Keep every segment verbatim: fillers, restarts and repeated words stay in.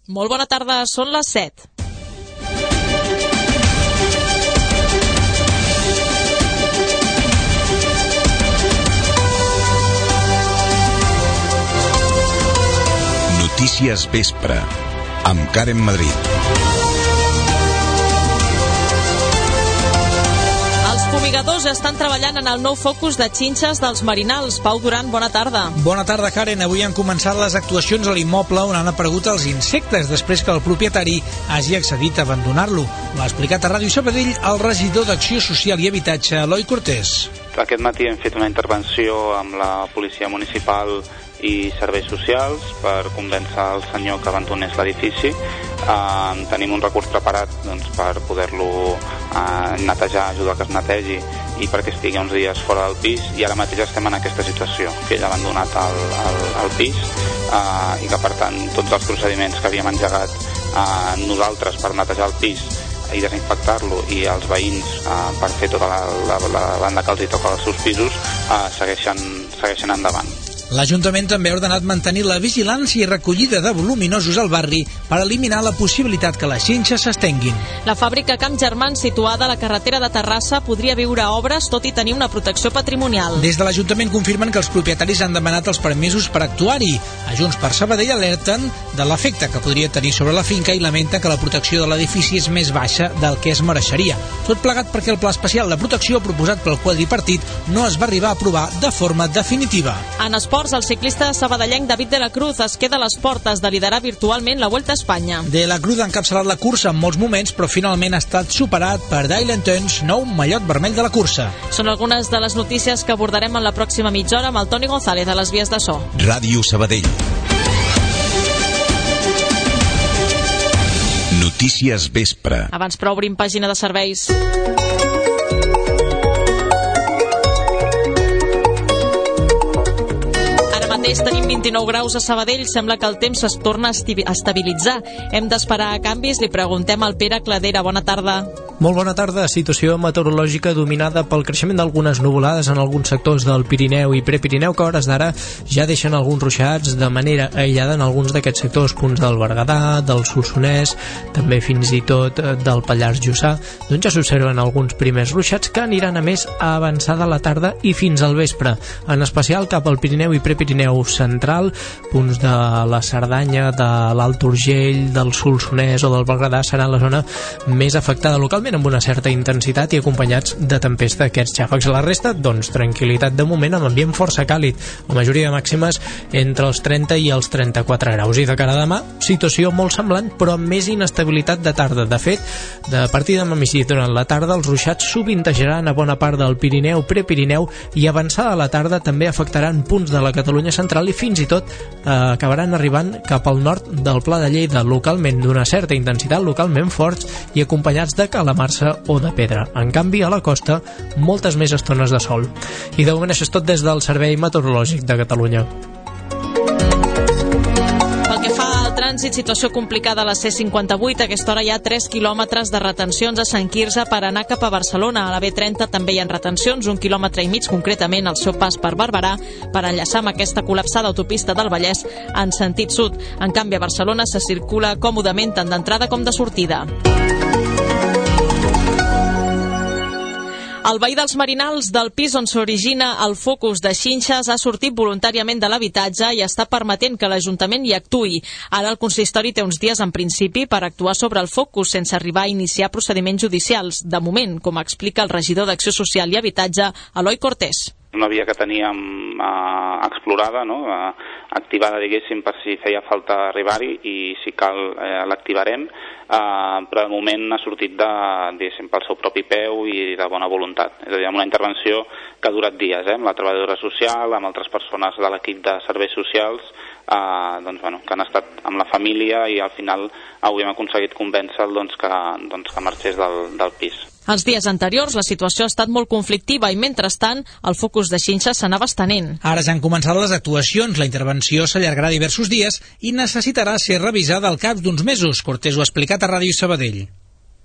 Molt bona tarda, són les set. Notícies Vespre, amb Karen Madrid. Els fumigadors estan treballant en el nou focus de xinxes dels Marinals. Pau Duran, bona tarda. Bona tarda, Karen. Avui han començat les actuacions a l'immoble on han aparegut els insectes després que el propietari hagi accedit a abandonar-lo. L'ha explicat a Ràdio Sabadell el regidor d'Acció Social i Habitatge, Eloi Cortés. Aquest matí hem fet una intervenció amb la policia municipal i serveis socials per convèncer el senyor que abandonés l'edifici. Eh, tenim un recurs preparat doncs, per poder-lo eh, netejar, ajudar que es netegi i perquè estigui uns dies fora del pis, i ara mateix estem en aquesta situació, que ell ha abandonat el, el, el pis eh, i que per tant tots els procediments que havíem engegat eh, nosaltres per netejar el pis i desinfectar-lo, i els veïns eh, per fer tota la, la, la banda que els hi toca als seus pisos eh, segueixen, segueixen endavant. L'Ajuntament també ha ordenat mantenir la vigilància i recollida de voluminosos al barri per eliminar la possibilitat que les xinxes s'estenguin. La fàbrica Camp Germán, situada a la carretera de Terrassa, podria viure obres tot i tenir una protecció patrimonial. Des de l'Ajuntament confirmen que els propietaris han demanat els permisos per actuar-hi. A Junts per Sabadell alerten de l'efecte que podria tenir sobre la finca i lamenta que la protecció de l'edifici és més baixa del que es mereixeria. Tot plegat perquè el pla especial de protecció proposat pel quadripartit no es va arribar a aprovar de forma definitiva. En esports, el ciclista sabadellenc David de la Cruz es queda a les portes de liderar virtualment la Vuelta a Espanya. De la Cruz ha encapçalat la cursa en molts moments, però finalment ha estat superat per Dylan Teuns, nou mallot vermell de la cursa. Són algunes de les notícies que abordarem en la pròxima mitja hora amb el Toni González a les vies de so. Ràdio Sabadell. Notícies Vespre. Abans però obrim pàgina de serveis. Tenim vint-i-nou graus a Sabadell, sembla que el temps es torna a estabilitzar. Hem d'esperar a canvis, li preguntem al Pere Cladera. Bona tarda. Molt bona tarda. Situació meteorològica dominada pel creixement d'algunes nuvolades en alguns sectors del Pirineu i Prepirineu, que a hores d'ara ja deixen alguns ruixats de manera aïllada en alguns d'aquests sectors, punts del Berguedà, del Solsonès, també fins i tot del Pallars Jussà. Doncs ja s'observen alguns primers ruixats que aniran a més a avançada la tarda i fins al vespre, en especial cap al Pirineu i Prepirineu central, punts de la Cerdanya, de l'Alt Urgell, del Solsonès o del Berguedà seran la zona més afectada localment, amb una certa intensitat i acompanyats de tempesta d'aquests xàfecs. A la resta, doncs, tranquil·litat de moment amb ambient força càlid, la majoria de màximes entre els trenta i els trenta-quatre graus. I de cara a demà, situació molt semblant, però amb més inestabilitat de tarda. De fet, de partir demà migdia durant la tarda, els ruixats sovintejaran a bona part del Pirineu, Prepirineu, i avançada a la tarda també afectaran punts de la Catalunya central i fins i tot eh, acabaran arribant cap al nord del Pla de Lleida, localment d'una certa intensitat, localment forts i acompanyats de calamarsa o de pedra. En canvi, a la costa, moltes més estones de sol. I de moment això és tot des del Servei Meteorològic de Catalunya. Trànsit, situació complicada a la C cinquanta-vuit. A aquesta hora hi ha tres quilòmetres de retencions a Sant Quirze per anar cap a Barcelona. A la B trenta també hi ha retencions, un quilòmetre i mig concretament al seu pas per Barberà, per enllaçar amb aquesta col·lapsada autopista del Vallès en sentit sud. En canvi, a Barcelona se circula còmodament tant d'entrada com de sortida. El veí dels Marinals del pis on s'origina el focus de xinxes ha sortit voluntàriament de l'habitatge i està permetent que l'Ajuntament hi actuï. Ara el consistori té uns dies en principi per actuar sobre el focus sense arribar a iniciar procediments judicials. De moment, com explica el regidor d'Acció Social i Habitatge, Eloi Cortés. Una via que teníem eh, explorada, no? eh, activada, diguéssim, per si feia falta arribar-hi, i si cal eh, l'activarem, eh, però de moment ha sortit de, diguéssim, pel seu propi peu i de bona voluntat. És a dir, amb una intervenció que ha durat dies, eh, amb la treballadora social, amb altres persones de l'equip de serveis socials, eh, doncs, bueno, que han estat amb la família, i al final avui hem aconseguit convèncer-lo doncs, que, doncs, que marxés del, del pis. Els dies anteriors la situació ha estat molt conflictiva i, mentrestant, el focus de xinxes s'anava estenent. Ara ja han començat les actuacions. La intervenció s'allargarà diversos dies i necessitarà ser revisada al cap d'uns mesos. Cortés ho ha explicat a Ràdio Sabadell.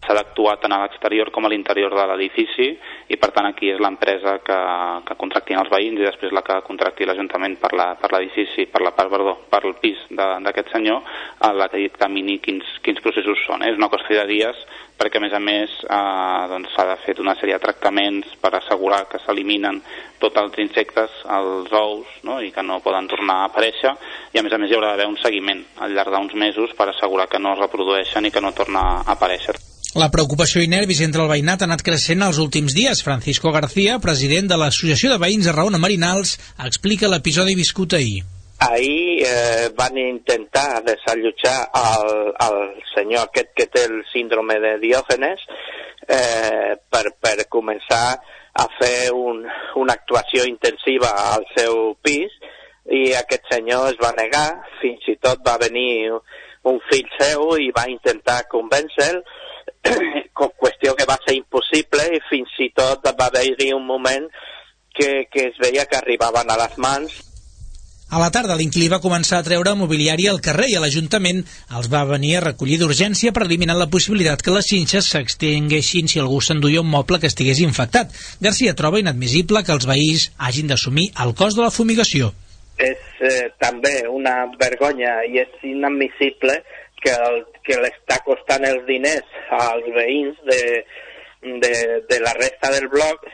S'ha d'actuar tant a l'exterior com a l'interior de l'edifici i, per tant, aquí és l'empresa que, que contractin els veïns i després la que contracti l'Ajuntament per la, per l'edifici, per la part, perdó, per el pis d'aquest senyor, a la que dictamini quins, quins processos són. Eh? És una qüestió de dies perquè, a més a més, eh, doncs, s'ha de fer una sèrie de tractaments per assegurar que s'eliminen tots els insectes, els ous, no? I que no poden tornar a aparèixer, i a més a més hi haurà d'haver un seguiment al llarg d'uns mesos per assegurar que no es reprodueixen i que no torna a aparèixer. La preocupació i nervis entre el veïnat ha anat creixent els últims dies. Francisco García, president de l'Associació de Veïns de Raona Marinals, explica l'episodi viscut ahir. Ahir eh, van intentar desallotjar el, el senyor aquest que té el síndrome de Diògenes eh, per, per començar a fer un, una actuació intensiva al seu pis, i aquest senyor es va negar. Fins i tot va venir un fill seu i va intentar convèncer-lo, qüestió que va ser impossible, i fins i tot va haver-hi un moment que, que es veia que arribaven a les mans. A la tarda l'inquilí va començar a treure mobiliari al carrer i a l'Ajuntament els va venir a recollir d'urgència per eliminar la possibilitat que les xinxes s'extinguessin si algú s'enduia un moble que estigués infectat. García troba inadmissible que els veïns hagin d'assumir el cost de la fumigació. És eh, també una vergonya i és inadmissible que, el, que l'està costant els diners als veïns de, de, de la resta del bloc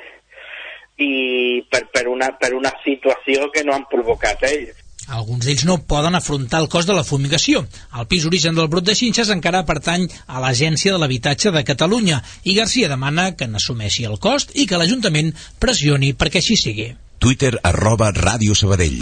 i per, per, una, per una situació que no han provocat ells. Alguns d'ells no poden afrontar el cost de la fumigació. El pis origen del brot de xinxes encara pertany a l'Agència de l'Habitatge de Catalunya i García demana que n'assumeixi el cost i que l'Ajuntament pressioni perquè així sigui. Twitter arroba Ràdio Sabadell.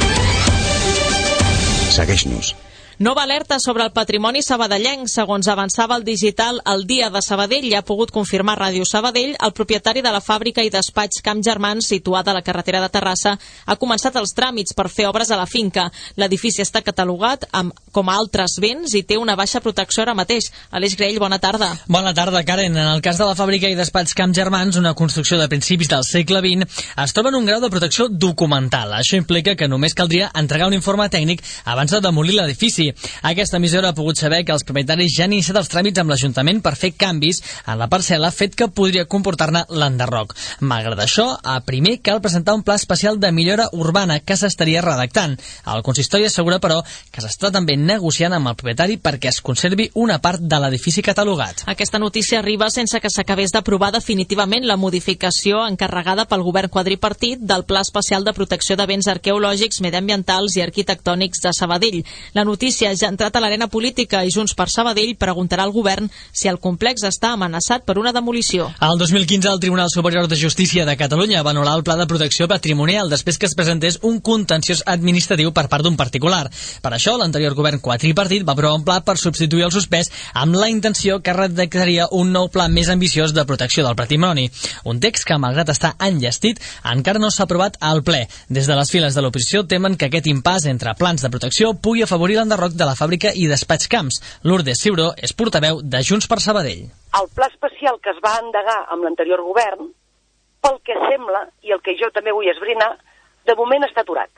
Segueix-nos. Nova alerta sobre el patrimoni sabadellenc. Segons avançava el digital El Dia de Sabadell, i ha pogut confirmar Ràdio Sabadell, el propietari de la fàbrica i despatx Camp Germans, situada a la carretera de Terrassa, ha començat els tràmits per fer obres a la finca. L'edifici està catalogat amb, com a altres béns i té una baixa protecció ara mateix. Aleix Grell, bona tarda. Bona tarda, Karen. En el cas de la fàbrica i despatx Camp Germans, una construcció de principis del segle vint, es troba en un grau de protecció documental. Això implica que només caldria entregar un informe tècnic abans de demolir l'edifici. Aquesta emissora ha pogut saber que els propietaris ja han iniciat els tràmits amb l'Ajuntament per fer canvis en la parcel·la, fet que podria comportar-ne l'enderroc. Malgrat això, primer cal presentar un pla especial de millora urbana que s'estaria redactant. El consistori assegura, però, que s'està també negociant amb el propietari perquè es conservi una part de l'edifici catalogat. Aquesta notícia arriba sense que s'acabés d'aprovar definitivament la modificació encarregada pel govern quadripartit del Pla Especial de Protecció de Béns Arqueològics, Mediambientals i Arquitectònics de Sabadell. La notícia ja ha entrat a l'arena política i Junts per Sabadell preguntarà al govern si el complex està amenaçat per una demolició. El dos mil quinze el Tribunal Superior de Justícia de Catalunya va anul·lar el pla de protecció patrimonial després que es presentés un contenciós administratiu per part d'un particular. Per això, l'anterior govern quadripartit va aprovar un pla per substituir el suspès amb la intenció que redactaria un nou pla més ambiciós de protecció del patrimoni. Un text que, malgrat estar enllestit, encara no s'ha aprovat al ple. Des de les files de l'oposició temen que aquest impàs entre plans de protecció pugui afavorir l'enderroc de la fàbrica i despatx Camps. Lourdes Ciuró és portaveu de Junts per Sabadell. El pla especial que es va endegar amb l'anterior govern, pel que sembla, i el que jo també vull esbrinar, de moment està aturat.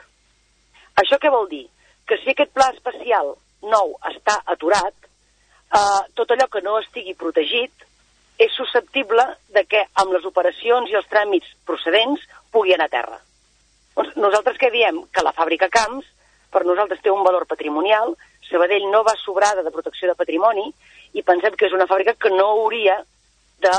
Això què vol dir? Que si aquest pla especial nou està aturat, eh, tot allò que no estigui protegit és susceptible de que amb les operacions i els tràmits procedents pugui anar a terra. Doncs nosaltres què diem? Que la fàbrica Camps per nosaltres té un valor patrimonial. Sabadell no va sobrada de protecció de patrimoni i pensem que és una fàbrica que no hauria de,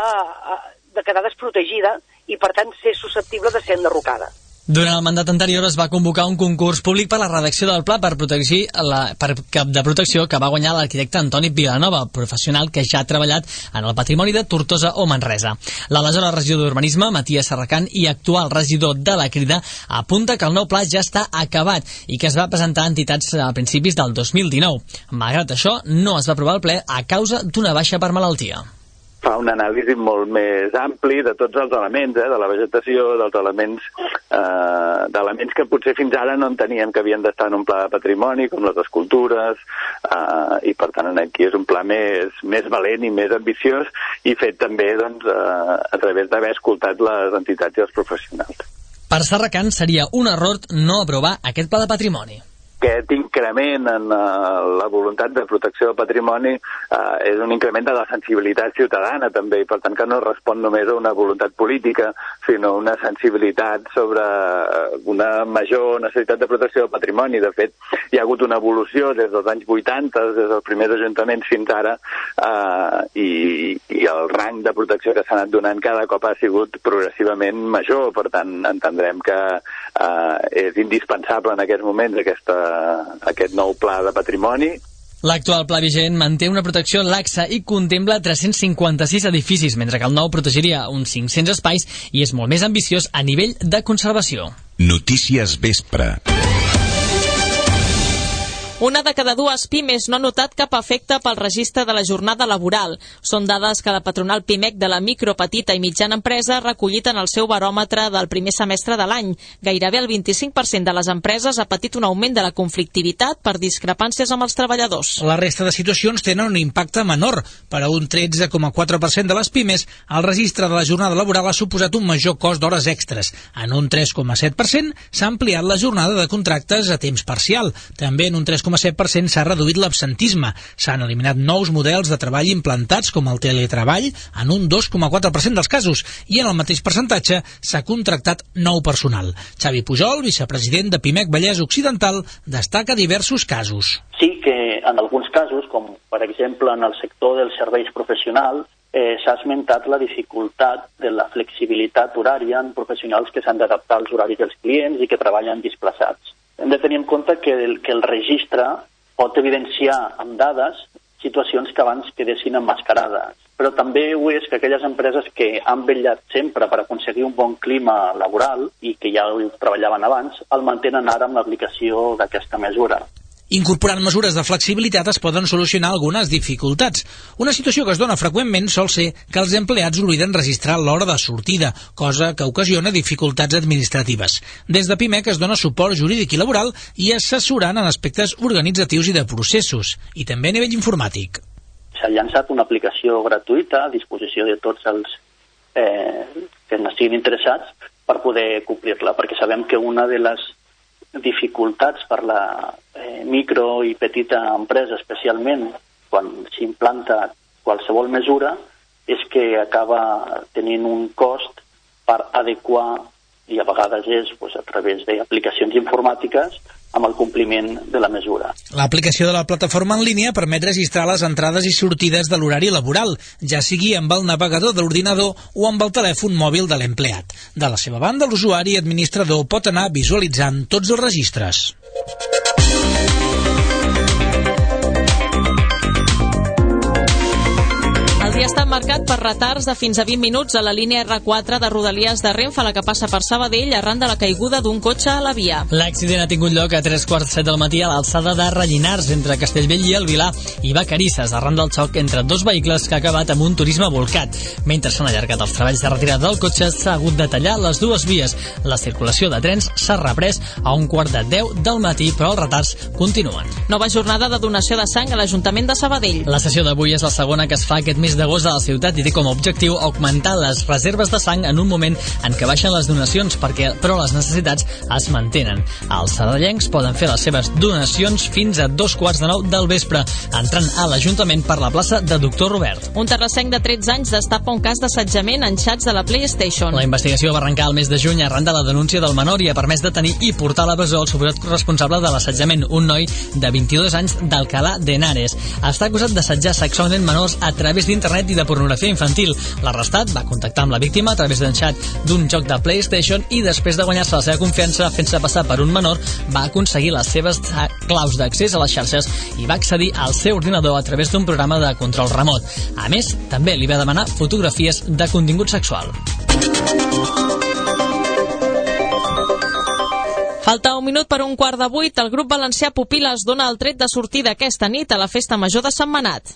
de quedar desprotegida i, per tant, ser susceptible de ser enderrocada. Durant el mandat anterior es va convocar un concurs públic per a la redacció del pla per protegir la, per cap de protecció que va guanyar l'arquitecte Antoni Vilanova, professional que ja ha treballat en el patrimoni de Tortosa o Manresa. L'aleshores regidor d'Urbanisme, Matías Serracant, i actual regidor de la Crida, apunta que el nou pla ja està acabat i que es va presentar a entitats a principis del dos mil dinou. Malgrat això, no es va aprovar el ple a causa d'una baixa per malaltia. Fa un anàlisi molt més ampli de tots els elements, eh, de la vegetació, dels elements, eh, d'elements que potser fins ara no enteníem que havien d'estar en un pla de patrimoni, com les escultures, eh, i per tant aquí és un pla més, més valent i més ambiciós i fet també doncs, eh, a través d'haver escoltat les entitats i els professionals. Per Serracant seria un error no aprovar aquest pla de patrimoni. aquest increment en uh, la voluntat de protecció del patrimoni uh, és un increment de la sensibilitat ciutadana també, i per tant que no respon només a una voluntat política, sinó una sensibilitat sobre una major necessitat de protecció del patrimoni. De fet, hi ha hagut una evolució des dels anys vuitanta, des dels primers ajuntaments fins ara, uh, i, i el rang de protecció que s'ha anat donant cada cop ha sigut progressivament major. Per tant, entendrem que uh, és indispensable en aquests moments aquesta aquest nou pla de patrimoni. L'actual pla vigent manté una protecció laxa i contempla tres-cents cinquanta-sis edificis, mentre que el nou protegiria uns cinc-cents espais i és molt més ambiciós a nivell de conservació. Notícies vespre. Una de cada dues pimes no ha notat cap efecte pel registre de la jornada laboral. Són dades que la patronal PIMEC de la micro, petita i mitjana empresa ha recollit en el seu baròmetre del primer semestre de l'any. Gairebé el vint-i-cinc per cent de les empreses ha patit un augment de la conflictivitat per discrepàncies amb els treballadors. La resta de situacions tenen un impacte menor. Per a un tretze coma quatre per cent de les pimes, el registre de la jornada laboral ha suposat un major cost d'hores extres. En un tres coma set per cent s'ha ampliat la jornada de contractes a temps parcial. També en un tres coma set per cent s'ha reduït l'absentisme. S'han eliminat nous models de treball implantats com el teletreball en un dos coma quatre per cent dels casos i en el mateix percentatge s'ha contractat nou personal. Xavi Pujol, vicepresident de PIMEC Vallès Occidental, destaca diversos casos. Sí que en alguns casos, com per exemple en el sector dels serveis professionals, eh, s'ha esmentat la dificultat de la flexibilitat horària en professionals que s'han d'adaptar als horaris dels clients i que treballen desplaçats. Hem de tenir en compte que el, que el registre pot evidenciar amb dades situacions que abans quedessin emmascarades. Però també ho és que aquelles empreses que han vetllat sempre per aconseguir un bon clima laboral i que ja ho treballaven abans, el mantenen ara amb l'aplicació d'aquesta mesura. Incorporant mesures de flexibilitat es poden solucionar algunes dificultats. Una situació que es dona freqüentment sol ser que els empleats obliden registrar l'hora de sortida, cosa que ocasiona dificultats administratives. Des de PIMEC es dona suport jurídic i laboral i assessorant en aspectes organitzatius i de processos, i també a nivell informàtic. S'ha llançat una aplicació gratuïta a disposició de tots els eh, que n'estiguin interessats per poder complir-la, perquè sabem que una de les dificultats per la eh, micro i petita empresa, especialment quan s'implanta qualsevol mesura, és que acaba tenint un cost per adequar, i a vegades és pues, a través d'aplicacions informàtiques, amb el compliment de la mesura. L'aplicació de la plataforma en línia permet registrar les entrades i sortides de l'horari laboral, ja sigui amb el navegador de l'ordinador o amb el telèfon mòbil de l'empleat. De la seva banda, l'usuari administrador pot anar visualitzant tots els registres. El dia està marcat per retards de fins a vint minuts a la línia erre quatre de Rodalies de Renfe, la que passa per Sabadell, arran de la caiguda d'un cotxe a la via. L'accident ha tingut lloc a tres quarts de set del matí a l'alçada de Rellinars, entre Castellbell i el Vilar, i Vacarisses, arran del xoc entre dos vehicles que ha acabat amb un turisme volcat. Mentre s'han allargat els treballs de retirada del cotxe, s'ha hagut de tallar les dues vies. La circulació de trens s'ha reprès a un quart de deu del matí, però els retards continuen. Nova jornada de donació de sang a l'Ajuntament de Sabadell. La sessió d'avui és la segona que es fa aquest mes d'agost a la ciutat i té com a objectiu augmentar les reserves de sang en un moment en què baixen les donacions, perquè però les necessitats es mantenen. Els sabadellencs poden fer les seves donacions fins a dos quarts de nou del vespre, entrant a l'Ajuntament per la plaça de Doctor Robert. Un terrassenc de tretze anys destapa un cas d'assetjament en xats de la PlayStation. La investigació va arrencar el mes de juny arran de la denúncia del menor i ha permès detenir i portar a la presó el suposat responsable de l'assetjament, un noi de vint-i-dos anys d'Alcalá de Henares. Està acusat d'assetjar sexualment menors a través d'internet i de pornografia infantil. L'arrestat va contactar amb la víctima a través d'un xat d'un joc de PlayStation i després de guanyar-se la seva confiança fent-se passar per un menor, va aconseguir les seves claus d'accés a les xarxes i va accedir al seu ordinador a través d'un programa de control remot. A més, també li va demanar fotografies de contingut sexual. Falta un minut per un quart de vuit. El grup valencià Pupiles dona el tret de sortida aquesta nit a la Festa Major de Sentmenat.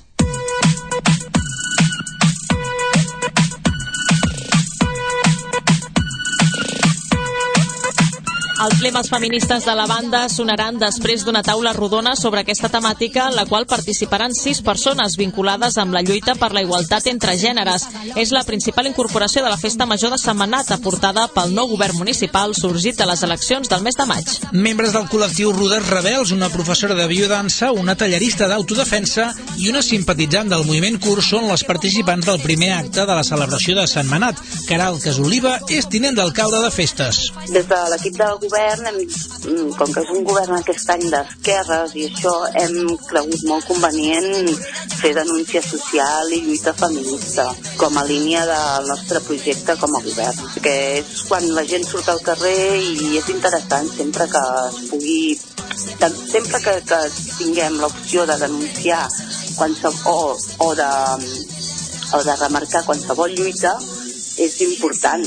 Els lemes feministes de la banda sonaran després d'una taula rodona sobre aquesta temàtica, en la qual participaran sis persones vinculades amb la lluita per la igualtat entre gèneres. És la principal incorporació de la Festa Major de Sentmenat, aportada pel nou govern municipal sorgit de les eleccions del mes de maig. Membres del col·lectiu Rudes Rebels, una professora de biodansa, una tallerista d'autodefensa i una simpatitzant del moviment Cur són les participants del primer acte de la celebració de Sentmenat. Caral Casoliva és tinent d'alcalde de festes. Des de l'equip del govern, hem, com que és un govern aquest any d'esquerres i això, hem cregut molt convenient fer denúncia social i lluita feminista com a línia del nostre projecte com a govern, que és quan la gent surt al carrer i és interessant sempre que es pugui, sempre que, que tinguem l'opció de denunciar qualsevol, o, o, de, o de remarcar qualsevol lluita, és important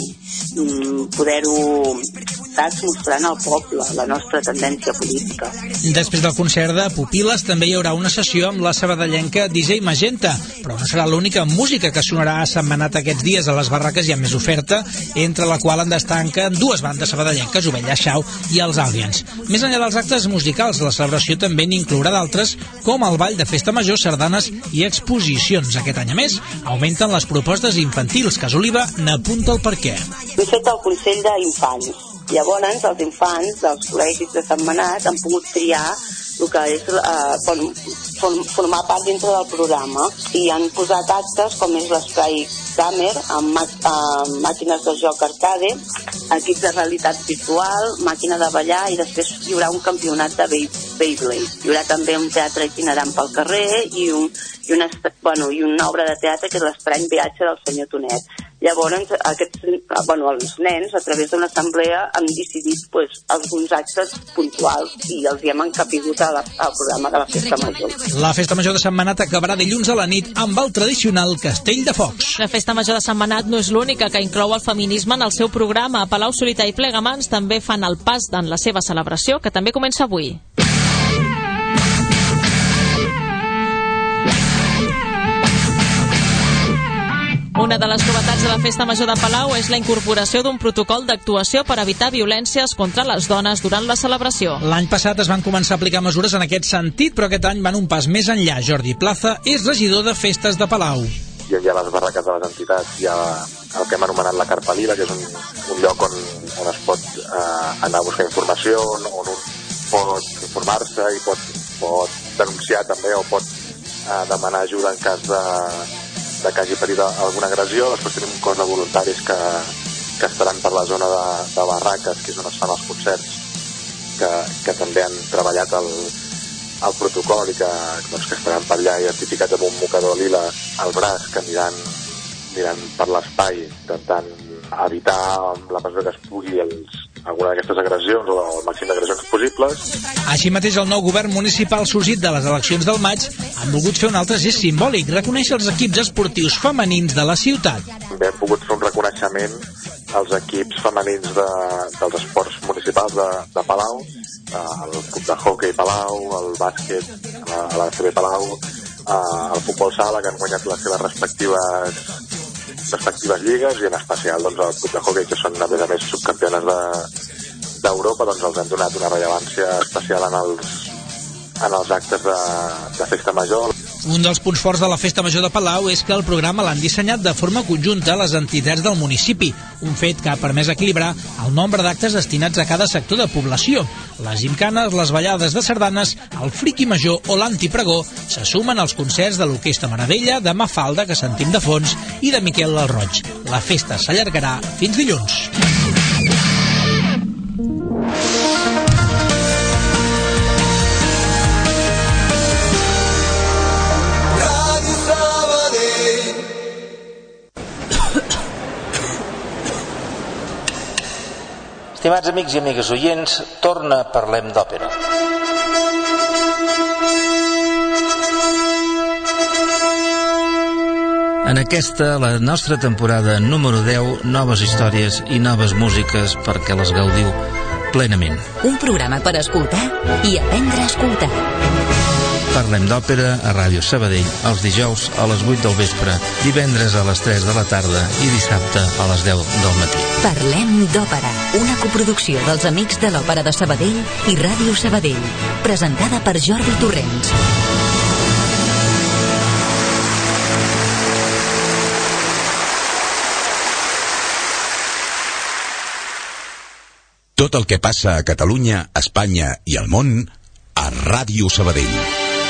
poder-ho estar mostrant al poble la nostra tendència política. Després del concert de Pupil·les també hi haurà una sessió amb la sabadellenca D J Magenta, però no serà l'única música que sonarà a Sentmenat aquests dies. A les barraques hi ha més oferta, entre la qual en destaquen dues bandes sabadellenques, Ovella Xau i els Àliens. Més enllà dels actes musicals, la celebració també n'inclourà d'altres, com el ball de festa major, sardanes i exposicions. Aquest any, a més, augmenten les propostes infantils. Casoliva n'apunta el perquè. Hem fet el Consell d'Infants. Llavors, els infants dels col·legis de Sentmenat han pogut triar el que és eh, formar part dintre del programa i han posat actes com és l'espai Gamer amb, amb màquines de joc arcade, equips de realitat virtual, màquina de ballar i després hi haurà un campionat de Beyblade. Hi haurà també un teatre itinerant pel carrer i, un, i, una, bueno, i una obra de teatre que és l'Estrany viatge del senyor Tonet. Llavors, aquests, bueno, els nens, a través d'una assemblea, han decidit pues, alguns actes puntuals i els hi hem encapigut al programa de la Festa Major. La Festa Major de Sentmenat acabarà dilluns a la nit amb el tradicional Castell de Focs. La Festa Major de Sentmenat no és l'única que inclou el feminisme en el seu programa. A Palau Solità i Plegamans també fan el pas en la seva celebració, que també comença avui. Una de les novetats de la Festa Major de Palau és la incorporació d'un protocol d'actuació per evitar violències contra les dones durant la celebració. L'any passat es van començar a aplicar mesures en aquest sentit, però aquest any van un pas més enllà. Jordi Plaza és regidor de Festes de Palau. Hi ha les barraques de les entitats, hi ha el que hem anomenat la Carpa Lila, que és un, un lloc on, on es pot eh, anar a buscar informació, on, on un pot informar-se i pot, pot denunciar també o pot eh, demanar ajuda en cas de de que hagi patit alguna agressió. Després tenim un cos de voluntaris que, que estaran per la zona de, de barraques, que és on es fan els concerts, que, que també han treballat el, el protocol i que, doncs, que estaran per allà identificats amb un mocador lila al braç, que aniran, aniran per l'espai intentant evitar la mesura que es pugui els, alguna d'aquestes agressions o el màxim d'agressions possibles. Així mateix, el nou govern municipal sorgit de les eleccions del maig han volgut fer un altre gest simbòlic, reconèixer els equips esportius femenins de la ciutat. També hem pogut fer un reconeixement als equips femenins de, dels esports municipals de, de Palau, el club de hoquei Palau, el bàsquet a la C B Palau, el futbol sala, que han guanyat les seves respectives respectives lligues, i en especial doncs, el club de hoquei, que són a més a més subcampiones de, d'Europa, doncs els han donat una rellevància especial en els, en els actes de, de Festa Major. Un dels punts forts de la Festa Major de Palau és que el programa l'han dissenyat de forma conjunta les entitats del municipi, un fet que ha permès equilibrar el nombre d'actes destinats a cada sector de població. Les gimcanes, les ballades de sardanes, el friqui major o l'antipregó se sumen als concerts de l'Orquestra Meravella, de Mafalda, que sentim de fons, i de Miquel del Roig. La festa s'allargarà fins dilluns. Estimats amics i amigues oients, torna Parlem d'Òpera. En aquesta, la nostra temporada número deu, noves històries i noves músiques perquè les gaudiu plenament. Un programa per escoltar i aprendre a escoltar. Parlem d'Òpera a Ràdio Sabadell els dijous a les vuit del vespre, divendres a les tres de la tarda i dissabte a les deu del matí. Parlem d'Òpera. una coproducció dels Amics de l'Òpera de Sabadell i Ràdio Sabadell, presentada per Jordi Torrents. Tot el que passa a Catalunya, Espanya i el món a Ràdio Sabadell.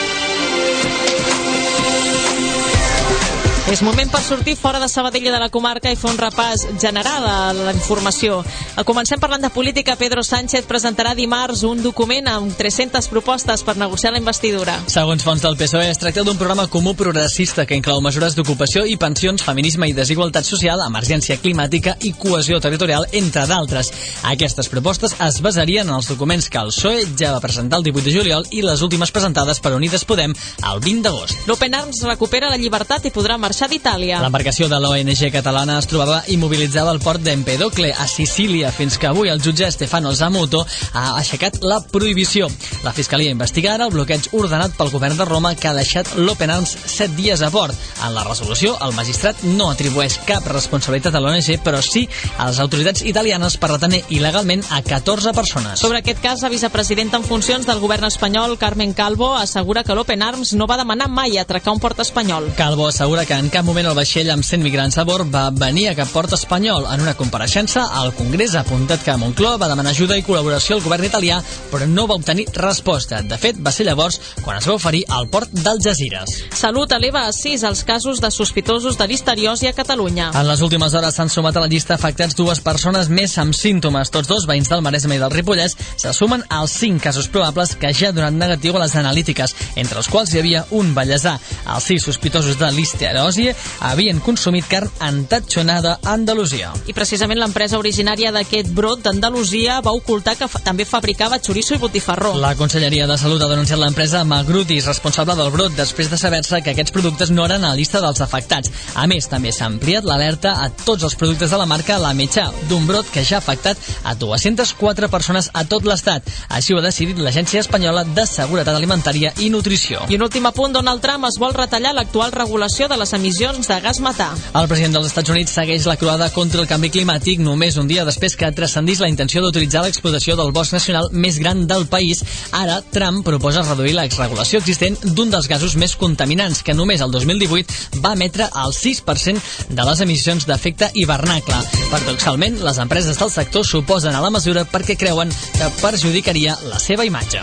És moment per sortir fora de Sabadell i de la comarca i fer un repàs general a la informació. Comencem parlant de política. Pedro Sánchez presentarà dimarts un document amb tres-centes propostes per negociar la investidura. Segons fonts del P S O E, es tracta d'un programa comú progressista que inclou mesures d'ocupació i pensions, feminisme i desigualtat social, emergència climàtica i cohesió territorial, entre d'altres. Aquestes propostes es basarien en els documents que el P S O E ja va presentar el divuit de juliol i les últimes presentades per Unides Podem el vint d'agost. L'Open Arms recupera la llibertat i podrà marxar d'Itàlia. L'embarcació de l'O N G catalana es trobava immobilitzada al port d'Empedocle, a Sicília, fins que avui el jutge Stefano Zamuto ha aixecat la prohibició. La Fiscalia investiga ara el bloqueig ordenat pel govern de Roma que ha deixat l'Open Arms set dies a port. En la resolució, el magistrat no atribueix cap responsabilitat a l'O N G, però sí a les autoritats italianes per retenir il·legalment a catorze persones. Sobre aquest cas, la vicepresidenta en funcions del govern espanyol, Carmen Calvo, assegura que l'Open Arms no va demanar mai atracar un port espanyol. Calvo assegura que en cap moment el vaixell amb cent migrants a bord va venir a cap port espanyol. En una compareixença al Congrés ha apuntat que Moncloa va demanar ajuda i col·laboració al govern italià, però no va obtenir resposta. De fet, va ser llavors quan es va oferir al port d'Algesires. Salut eleva a sis els casos de sospitosos de listeriosi a Catalunya. En les últimes hores s'han sumat a la llista afectats dues persones més amb símptomes. Tots dos, veïns del Maresme i del Ripollès, se sumen als cinc casos probables que ja han donat negatiu a les analítiques, entre els quals hi havia un vallesà. Els sis sospitosos de listeriosi havien consumit carn entatxonada a Andalusia. I precisament l'empresa originària d'aquest brot d'Andalusia va ocultar que fa també fabricava xoriço i botifarró. La Conselleria de Salut ha denunciat l'empresa Magrutis, responsable del brot, després de saber-se que aquests productes no eren a la llista dels afectats. A més, també s'ha ampliat l'alerta a tots els productes de la marca La Metxa, d'un brot que ja ha afectat a dues-centes quatre persones a tot l'estat. Així ho ha decidit l'Agència Espanyola de Seguretat Alimentària i Nutrició. I un últim apunt, Donald Trump es vol retallar l'actual regulació de les emissions de gas metà. El president dels Estats Units segueix la croada contra el canvi climàtic només un dia després que transcendís la intenció d'utilitzar l'explotació del bosc nacional més gran del país. Ara, Trump proposa reduir l'exregulació existent d'un dels gasos més contaminants, que només el dos mil divuit va emetre el sis per cent de les emissions d'efecte hivernacle. Paradoxalment, les empreses del sector s'oposen a la mesura perquè creuen que perjudicaria la seva imatge.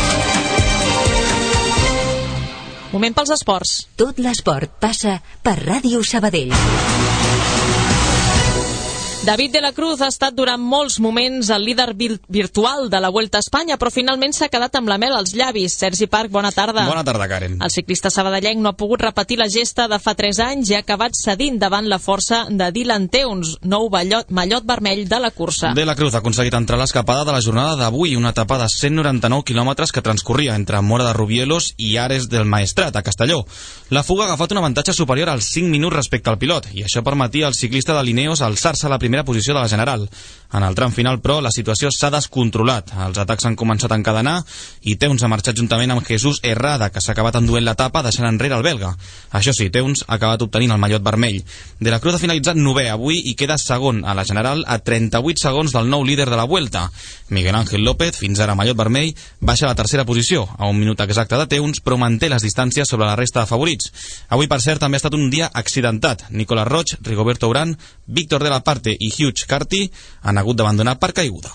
Moment pels esports. Tot l'esport passa per Ràdio Sabadell. David de la Cruz ha estat durant molts moments el líder virtual de la Vuelta a Espanya, però finalment s'ha quedat amb la mel als llavis. Sergi Parc, bona tarda. Bona tarda, Karen. El ciclista sabadellenc no ha pogut repetir la gesta de fa tres anys i ha acabat cedint davant la força de Dylan Teuns, nou mallot, mallot vermell de la cursa. De la Cruz ha aconseguit entrar a l'escapada de la jornada d'avui, una etapa de cent noranta-nou quilòmetres que transcorria entre Mora de Rubielos i Ares del Maestrat, a Castelló. La fuga ha agafat un avantatge superior als cinc minuts respecte al pilot, i això permetia al ciclista de l'Ineos alçar-se a la primera posició de la general. En el tram final, però, la situació s'ha descontrolat. Els atacs han començat a encadenar i Teuns ha marxat juntament amb Jesús Herrada, que s'ha acabat enduent l'etapa deixant enrere el belga. Això sí, Teuns ha acabat obtenint el mallot vermell. De la Cruz ha finalitzat novè avui i queda segon a la general a trenta-vuit segons del nou líder de la Vuelta. Miguel Ángel López, fins ara mallot vermell, baixa a la tercera posició, a un minut exacte de Teuns, però manté les distàncies sobre la resta de favorits. Avui, per cert, també ha estat un dia accidentat. Nicolás Roig, Rigoberto Urán, Víctor de la Parte i Hugh Carty han hagut d'abandonar per caiguda.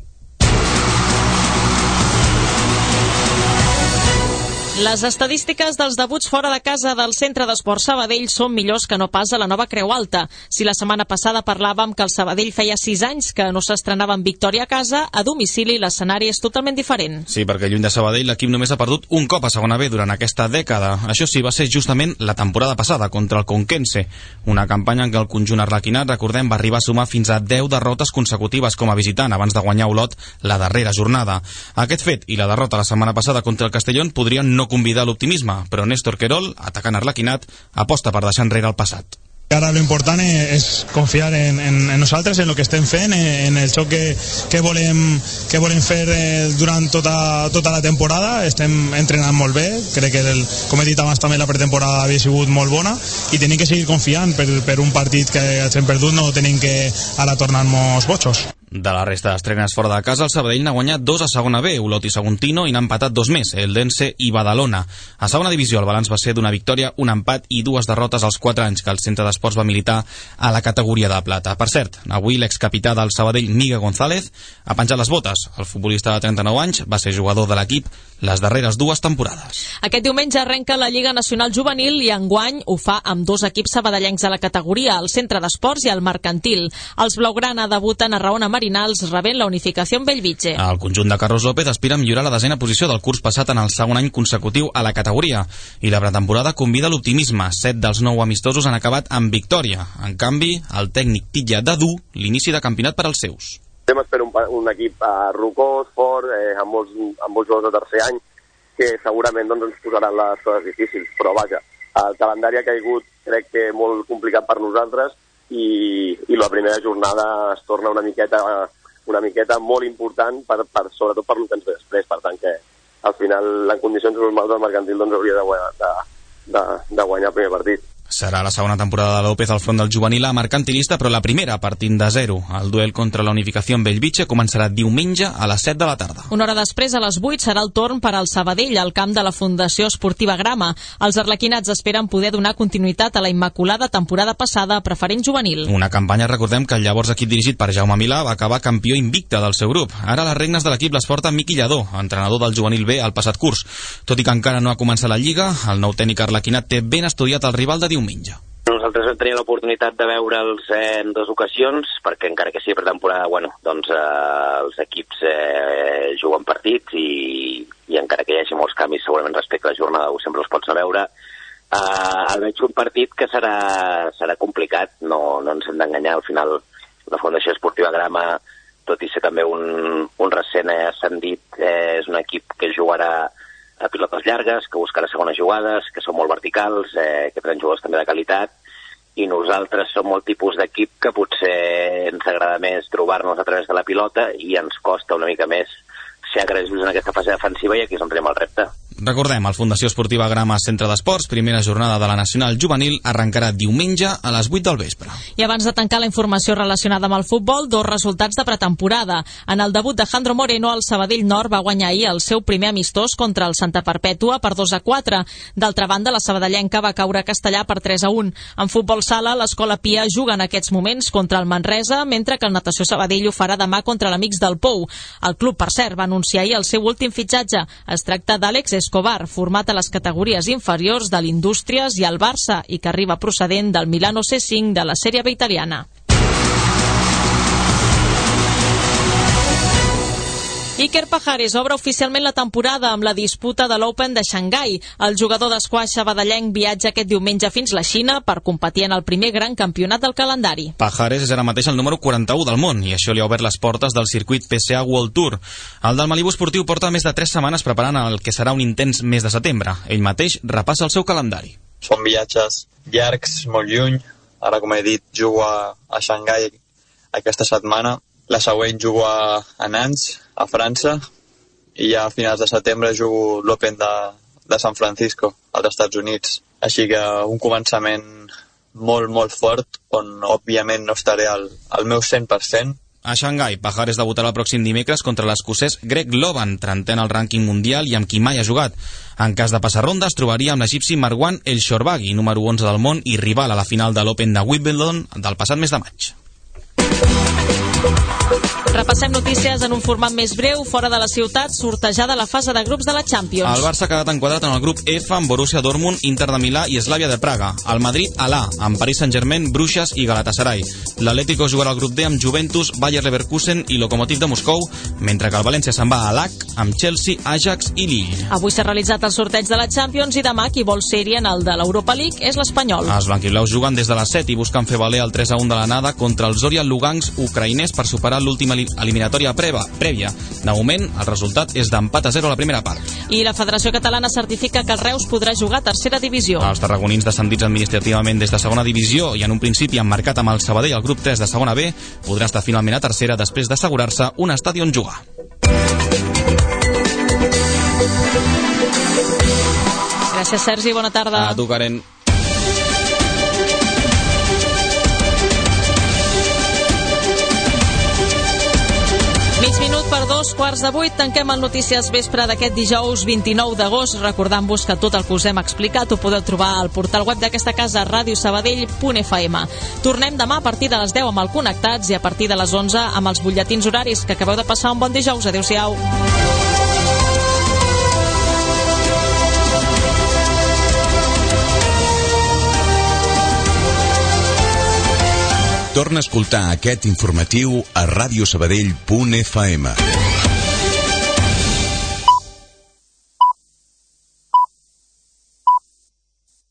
Les estadístiques dels debuts fora de casa del Centre d'Esport Sabadell són millors que no pas a la nova Creu Alta. Si la setmana passada parlàvem que el Sabadell feia sis anys que no s'estrenava en victòria a casa, a domicili l'escenari és totalment diferent. Sí, perquè lluny de Sabadell l'equip només ha perdut un cop a segona B durant aquesta dècada. Això sí, va ser justament la temporada passada contra el Conquense, una campanya en què el conjunt arlequinat, recordem, va arribar a sumar fins a deu derrotes consecutives com a visitant abans de guanyar Olot la darrera jornada. Aquest fet i la derrota la setmana passada contra el Castellón podrien no convidar l'optimisme, però Néstor Querol, atacant arlequinat, aposta per deixar enrere el passat. Ara lo important és confiar en, en, en nosaltres, en el que estem fent, en el xoc que, que, volem, que volem fer durant tota, tota la temporada. Estem entrenant molt bé, crec que, el, com he dit abans, també la pretemporada havia sigut molt bona i tenim que seguir confiant per, per un partit que ens hem perdut, no tenim que ara tornar-nos bojos. De la resta d'estrenes fora de casa, el Sabadell n'ha guanyat dos a segona B, Olot i Saguntino, i n'ha empatat dos més, Eldense i Badalona. A segona divisió el balanç va ser d'una victòria, un empat i dues derrotes als quatre anys que el centre d'esports va militar a la categoria de plata. Per cert, avui l'excapità del Sabadell, Miga González, ha penjat les botes. El futbolista de trenta-nou anys va ser jugador de l'equip les darreres dues temporades. Aquest diumenge arrenca la Lliga Nacional Juvenil i enguany ho fa amb dos equips sabadellencs a la categoria, el Centre d'Esports i el Mercantil. Els blaugrana debuten a Raona Marinals rebent la Unificació en Bellvitge. El conjunt de Carlos López aspira a millorar la desena posició del curs passat en el segon any consecutiu a la categoria i la pretemporada convida l'optimisme. Set dels nou amistosos han acabat amb victòria. En canvi, el tècnic titlla de dur l'inici de campionat per als seus. Estem esperant un, un equip eh, rocós, fort, eh, amb, molts, amb molts jugadors de tercer any, que segurament doncs, ens posaran les coses difícils, però vaja, el calendari ha caigut, crec que molt complicat per nosaltres, i, i la primera jornada es torna una miqueta, una miqueta molt important, per, per, sobretot per el que ens ve després, per tant que al final en condicions normals el Mercantil doncs, hauria de guanyar, de, de, de guanyar el primer partit. Serà la segona temporada de López al front del juvenil a Mercantilista, però la primera partint de zero. El duel contra la Unificació en Bellvitge començarà diumenge a les set de la tarda. Una hora després, a les vuit, serà el torn per al Sabadell, al camp de la Fundació Esportiva Grama. Els arlequinats esperen poder donar continuïtat a la immaculada temporada passada a preferent juvenil. Una campanya, recordem, que el llavors equip dirigit per Jaume Milà va acabar campió invicte del seu grup. Ara les regnes de l'equip les porta Miqui Lladó, entrenador del juvenil B al passat curs. Tot i que encara no ha començat la Lliga, el nou tècnic arlequinat té ben estudiat el rival de diumenge. Nosaltres vam tenir l'oportunitat de veure'ls eh, en dues ocasions, perquè encara que sigui pretemporada, bueno, doncs eh, els equips eh, juguen partits i, i encara que hi hagi molts canvis segurament respecte a la jornada, sempre els pots veure. Eh, el veig un partit que serà, serà complicat, no, no ens hem d'enganyar. Al final la Fundació Esportiva Grama, tot i ser també un, un recent ascendit, eh, és un equip que jugarà a pilotes llargues, que buscarà segones jugades, que són molt verticals, eh, que tenen jugadors també de qualitat, i nosaltres som molt tipus d'equip que potser ens agrada més trobar-nos a través de la pilota i ens costa una mica més ser agressius en aquesta fase defensiva, i aquí és on tenim el repte. Recordem, el Fundació Esportiva Grama Centre d'Esports, primera jornada de la Nacional Juvenil, arrencarà diumenge a les vuit del vespre. I abans de tancar la informació relacionada amb el futbol, dos resultats de pretemporada. En el debut de Jandro Moreno, el Sabadell Nord va guanyar ahir el seu primer amistós contra el Santa Perpètua per dos a quatre. D'altra banda, la sabadellenca va caure a Castellà per tres a un. En futbol sala, l'Escola Pia juga en aquests moments contra el Manresa, mentre que el Natació Sabadell ho farà demà contra l'Amics del Pou. El club, per cert, va anunciar ahir el seu últim fitxatge. Es tracta d'Àlex Escobar, format a les categories inferiors de l'Indústries i el Barça, i que arriba procedent del Milano C cinc de la Sèrie B italiana. Iker Pajares obre oficialment la temporada amb la disputa de l'Open de Xangai. El jugador d'esquaix sabadellenc viatja aquest diumenge fins a la Xina per competir en el primer gran campionat del calendari. Pajares és ara mateix el número quaranta-u del món, i això li ha obert les portes del circuit P C A World Tour. El del Malibu esportiu porta més de tres setmanes preparant el que serà un intens mes de setembre. Ell mateix repassa el seu calendari. Són viatges llargs, molt lluny. Ara, com he dit, jugo a, a Xangai aquesta setmana. La següent jugo a, a Nantes, a França, i ja a finals de setembre jugo l'Open de, de San Francisco, als Estats Units. Així que un començament molt, molt fort, on òbviament no estaré al, al meu cent per cent. A Xangai, Pajares debutarà el pròxim dimecres contra l'escocès Greg Loban, trentè en el rànquing mundial i amb qui mai ha jugat. En cas de passar ronda, es trobaria amb l'egipci Marwan El Shorbagy, número onze del món i rival a la final de l'Open de Wimbledon del passat mes de maig. Repassem notícies en un format més breu. Fora de la ciutat, sortejada la fase de grups de la Champions. El Barça ha quedat enquadrat en el grup F amb Borussia Dortmund, Inter de Milà i Slavia de Praga. El Madrid a l'A, amb Paris Saint-Germain, Bruixes i Galatasaray. L'Atlético jugarà al grup D amb Juventus, Bayer Leverkusen i Lokomotiv de Moscou, mentre que el València se'n va a l'H amb Chelsea, Ajax i Lille. Avui s'ha realitzat el sorteig de la Champions i demà qui vol ser-hi en el de l'Europa League és l'Espanyol. Els blanquiblaus juguen des de les set i busquen fer valer el tres a un de l'anada contra els Zorya Lugansk ucraïners per superar l'última eliminatòria prèvia. De moment, el resultat és d'empat a zero a la primera part. I la Federació Catalana certifica que el Reus podrà jugar a tercera divisió. Els tarragonins descendits administrativament des de segona divisió i en un principi emmarcat amb el Sabadell al grup tres de segona B, podrà estar finalment a tercera després d'assegurar-se un estadi on jugar. Gràcies, Sergi. Bona tarda. A tu, Karen. per dos quarts de vuit. Tanquem el Notícies Vespre d'aquest dijous vint-i-nou d'agost, recordant-vos que tot el que us hem explicat ho podeu trobar al portal web d'aquesta casa, radio sabadell punt f m. Tornem demà a partir de les deu amb el Connectats i a partir de les onze amb els butlletins horaris. Que acabeu de passar un bon dijous. Adéu-siau. Torna a escoltar aquest informatiu a radio sabadell punt f m.